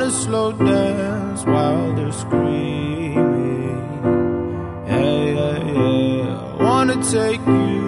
wanna slow dance while they're screaming. Yeah, yeah, yeah. I wanna take you